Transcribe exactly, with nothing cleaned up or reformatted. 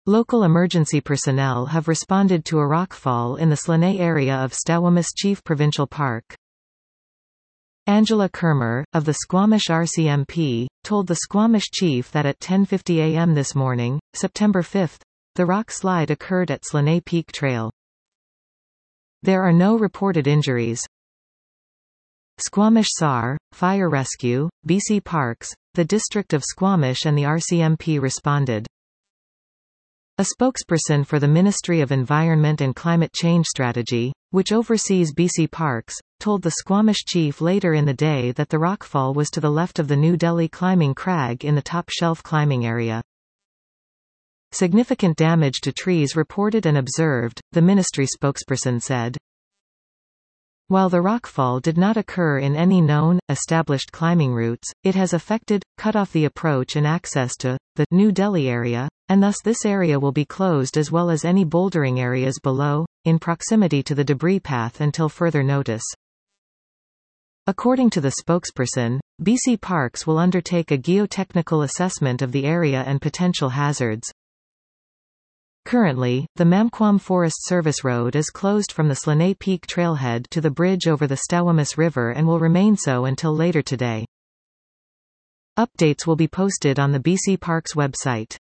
Local emergency personnel have responded to a rockfall in the Slaney area of Snoqualmie Chief Provincial Park. Angela Kermer, of the Squamish R C M P, told the Squamish chief that at ten fifty a m this morning, September fifth, the rock slide occurred at Slaney Peak Trail. There are no reported injuries. Squamish S A R, Fire Rescue, B C Parks, the District of Squamish and the R C M P responded. A spokesperson for the Ministry of Environment and Climate Change Strategy, which oversees B C Parks, told the Squamish chief later in the day that the rockfall was to the left of the New Delhi climbing crag in the top shelf climbing area. Significant damage to trees reported and observed, the ministry spokesperson said. While the rockfall did not occur in any known, established climbing routes, it has affected, cut off the approach and access to, the New Delhi area, and thus this area will be closed as well as any bouldering areas below, in proximity to the debris path until further notice. According to the spokesperson, B C Parks will undertake a geotechnical assessment of the area and potential hazards. Currently, the Mamquam Forest Service Road is closed from the Slaney Peak trailhead to the bridge over the Snoqualmie River and will remain so until later today. Updates will be posted on the B C Parks website.